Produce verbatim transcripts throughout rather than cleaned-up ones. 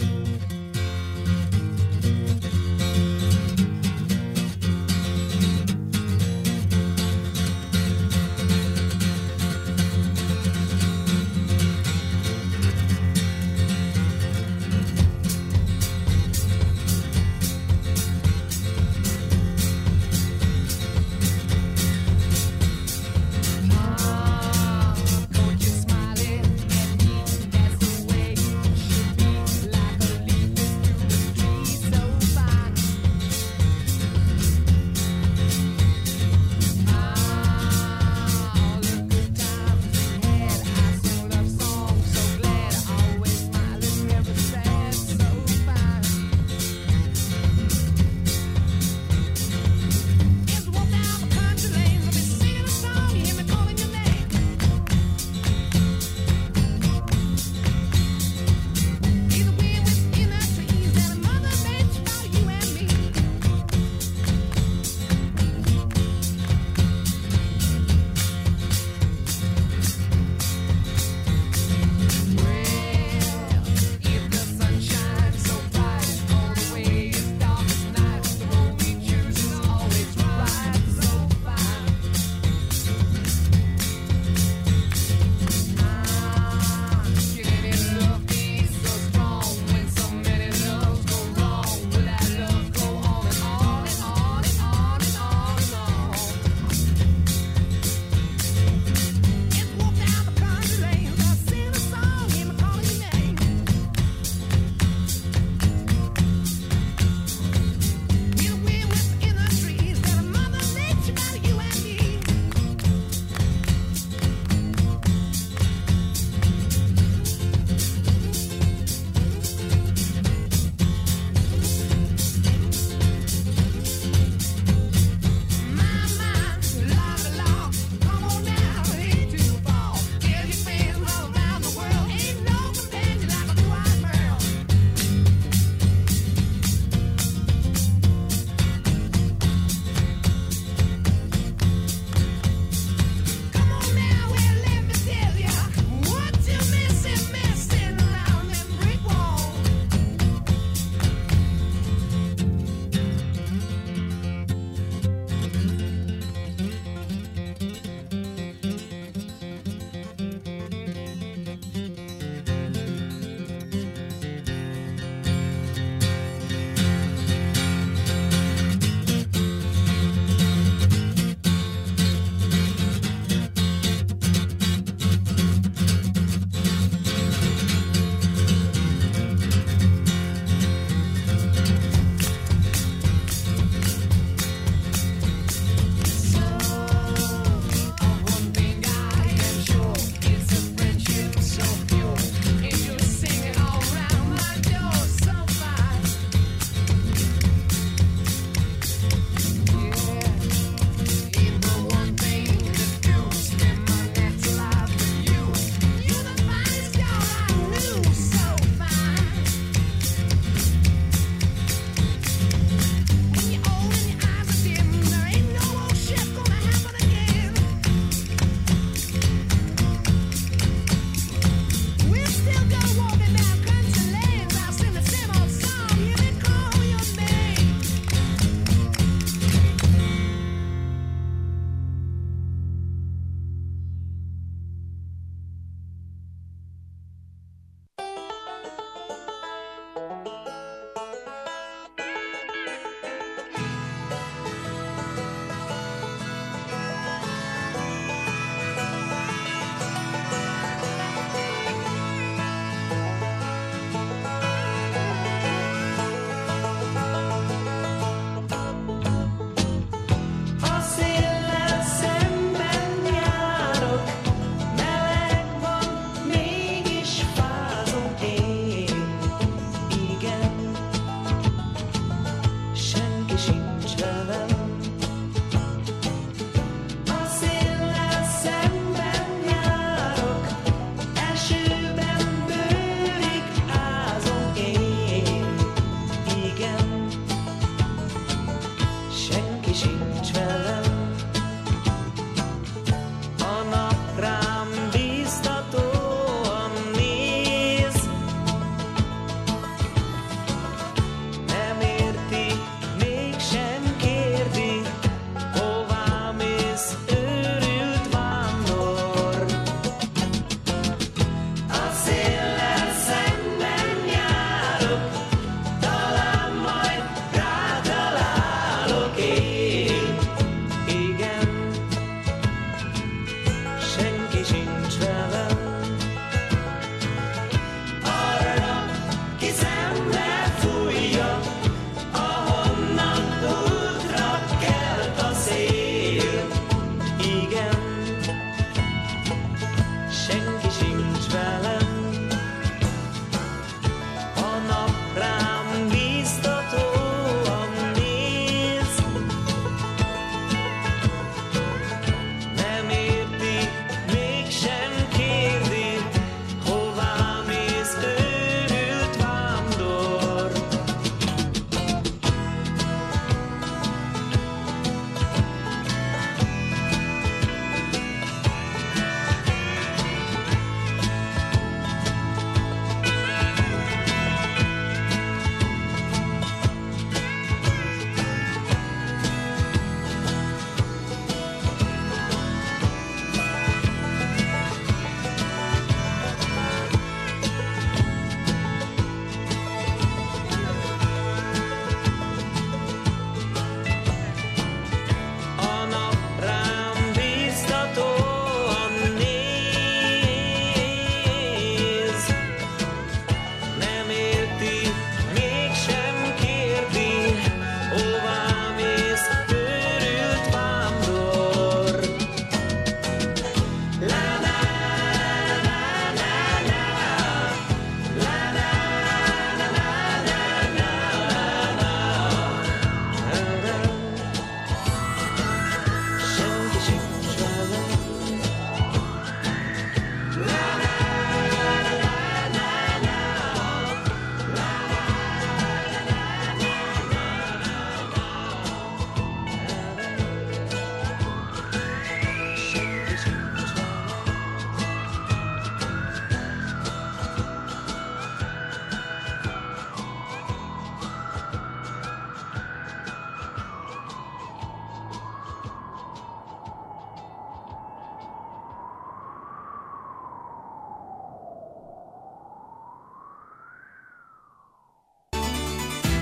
Don't you smile at me, that's the way you should be, like a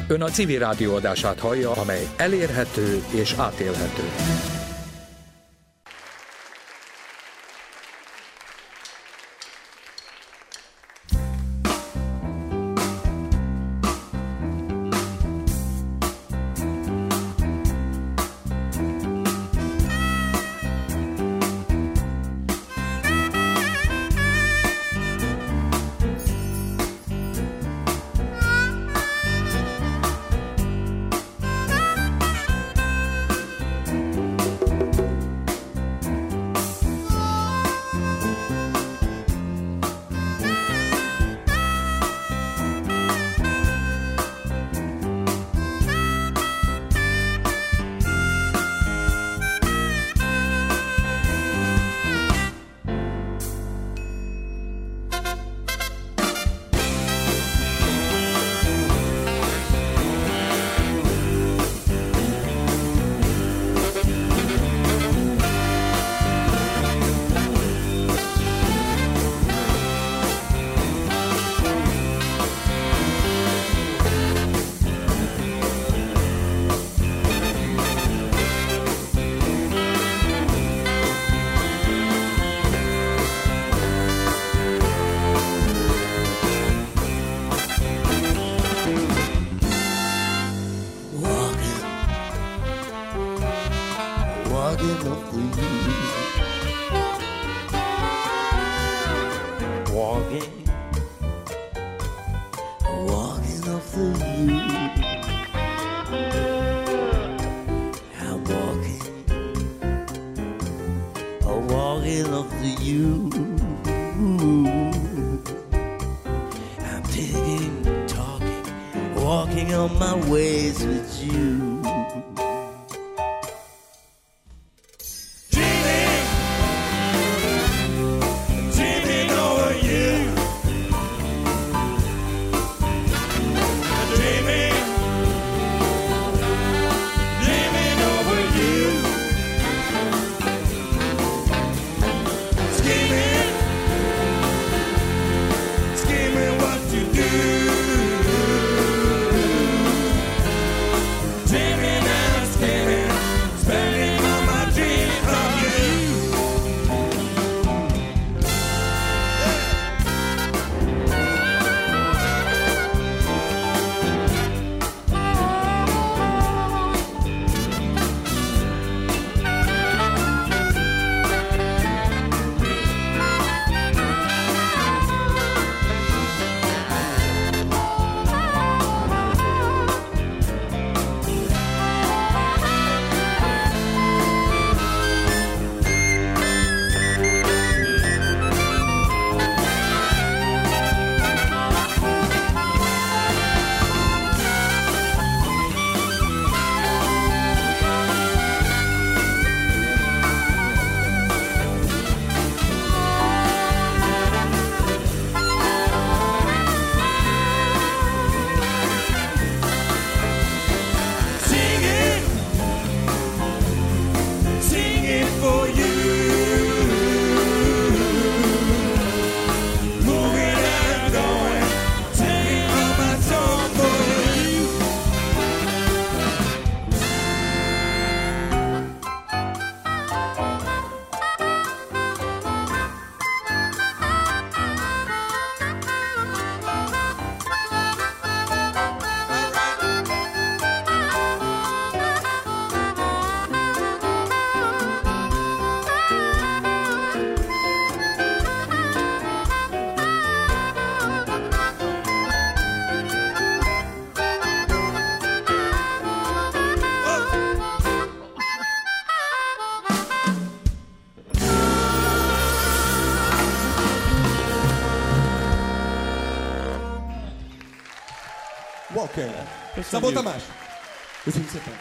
Ön a Civil Rádió adását hallja, amely elérhető és átélhető. Walker. Szabó Tamás. Köszönjük szépen.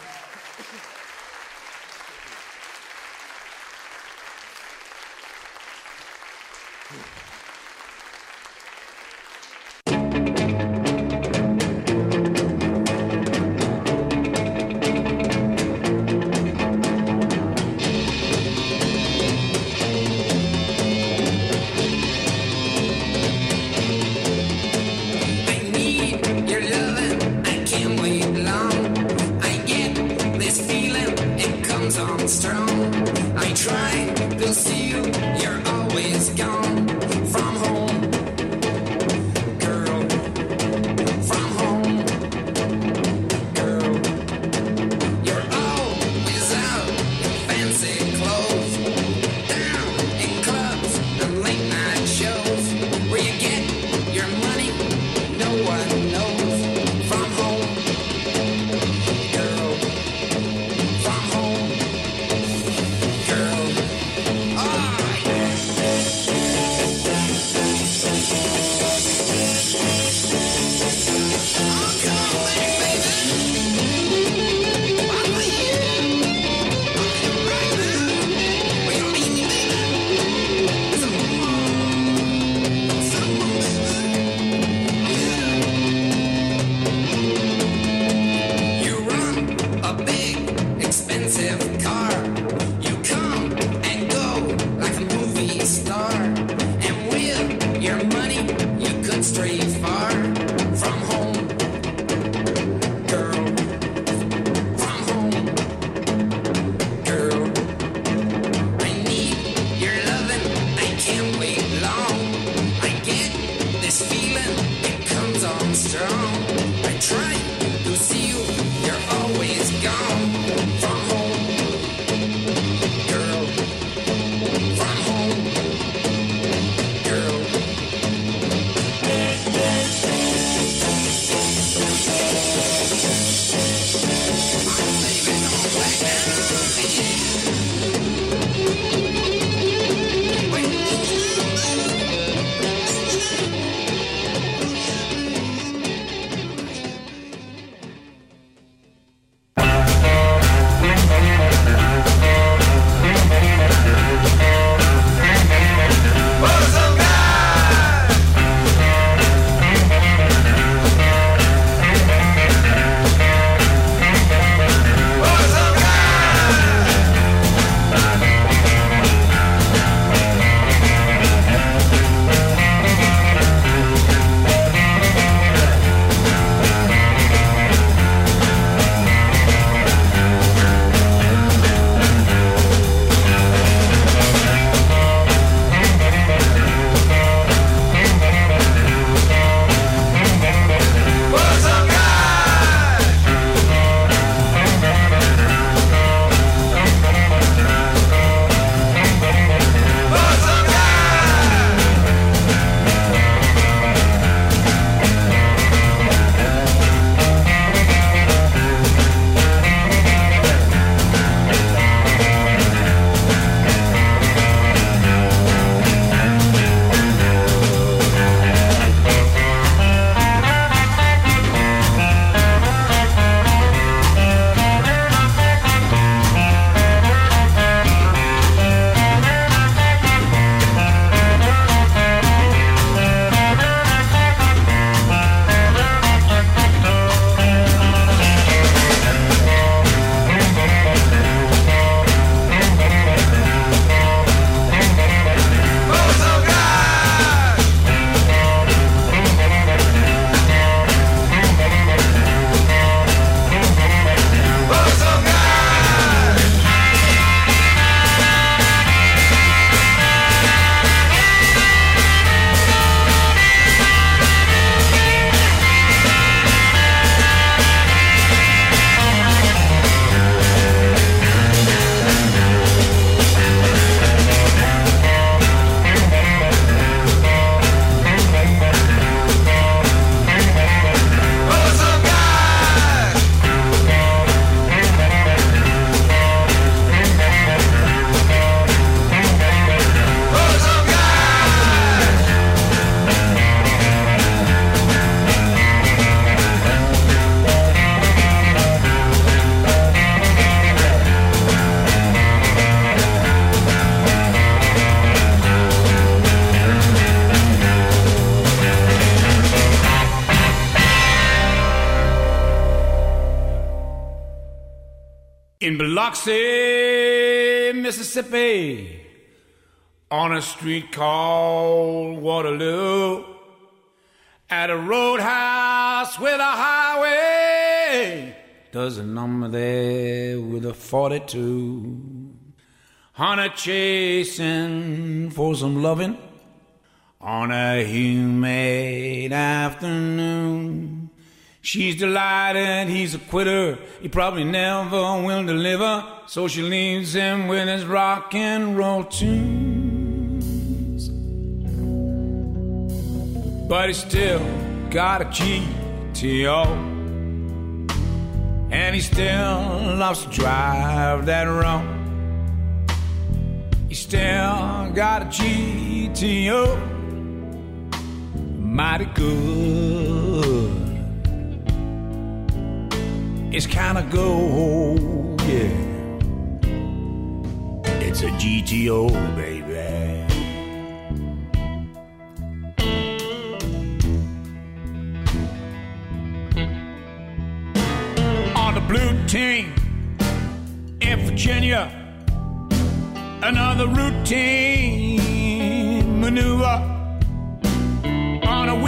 I need your loving, I can't wait. you could stray far from home. Girl, from home. Girl, I need your loving, I can't wait long. I get this feeling, it comes on strong. I try to see you, you're always gone. From home. Girl, from home. Girl. In Biloxi, Mississippi, on a street called Waterloo, at a roadhouse with a highway, there's a number there with a forty-two. Honey chasing for some loving on a humid afternoon. She's delighted he's a quitter, he probably never will deliver, so she leaves him with his rock and roll tunes. But he still got a G T O, and he still loves to drive that road. He still got a G T O, mighty good. It's kinda gold, yeah. It's a G T O, baby. On the blue team in Virginia, another routine maneuver. On a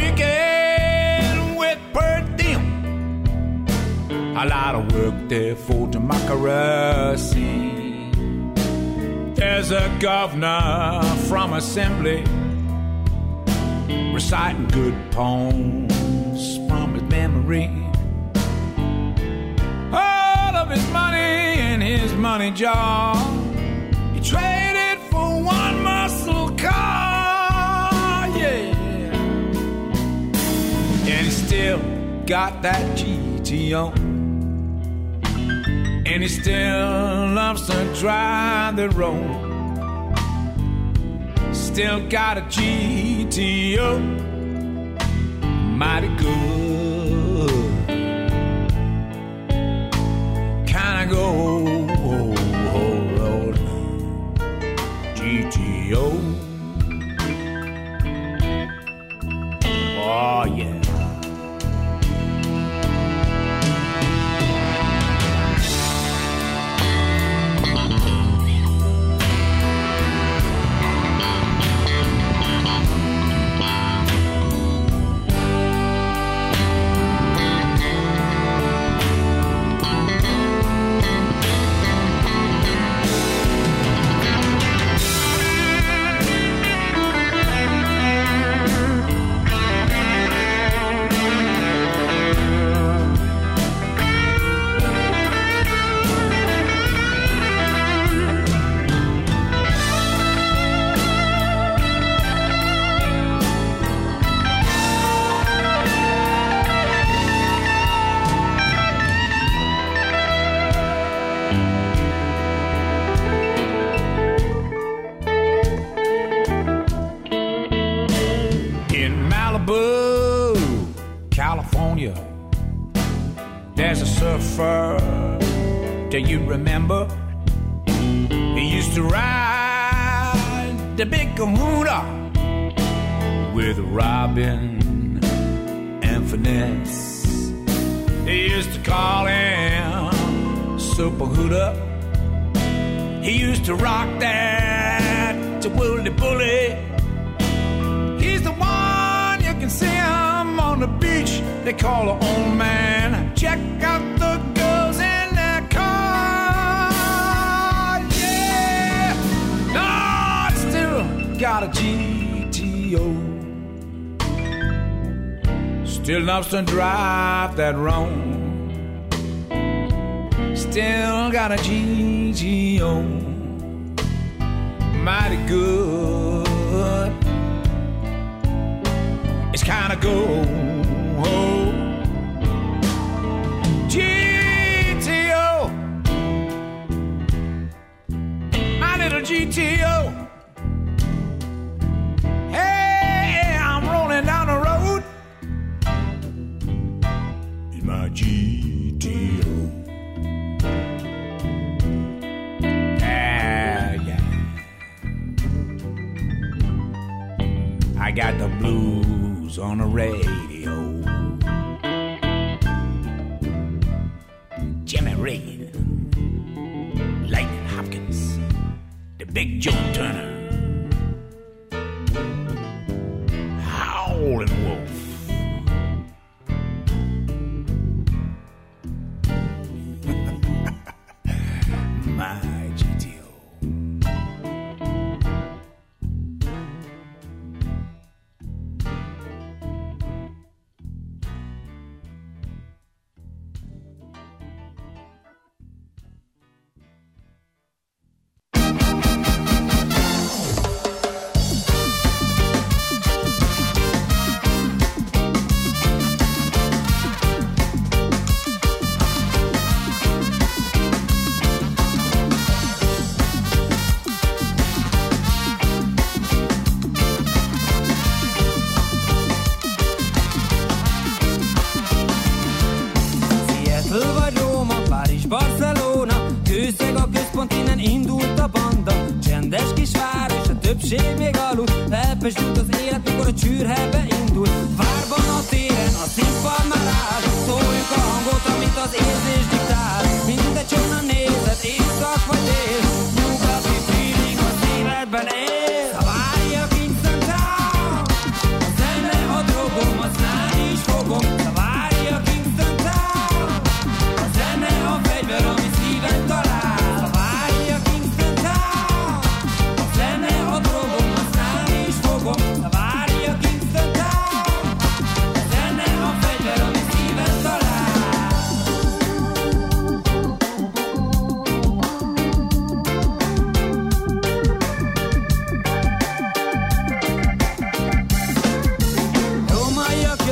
A lot of work there for democracy. There's a governor from Assembly reciting good poems from his memory. All of his money in his money jar, he traded for one muscle car, yeah. And he still got that G T O, and he still loves to drive the road. Still got a G T O, mighty good. Kinda go, oh, road, G T O. Oh yeah. California, there's a surfer, do you remember? He used to ride the big kahuna with Robin and Finesse. They used to call him Super Hooter. He used to rock that to Woolly Bully. He's the one you can see him on the beach. They call her old man. Check out the girls in that car. Yeah, no, it's still got a G T O. Still loves to drive that road. Still got a G T O. Mighty good. It's kinda go. G T O. My little G T O. Hey, I'm rolling down the road. It's my G T O. I got the blues on the radio. Jimmy Reed, Lightning Hopkins, the Big Joe Turner, Howlin' Wolf. My G T O. Elpesült az élet, mikor a csűrhelbe indul. Várban a téren, a színpad már áll. Szóljuk a hangot, amit az érzés diktál. Mindegy, honnan nézed, észak vagy dél. Nyugati feeling az életben él. Szabálja Kingston Town. A zene a drogom, azt látni is fogom. Szabálja Kingston Town. A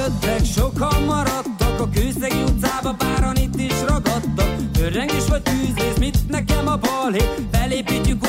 jöttek, sokan maradtak a Kőszegi utcába, páran itt is ragadtak. Örrengés vagy tűzvész, mit nekem a balhé? Felépítjük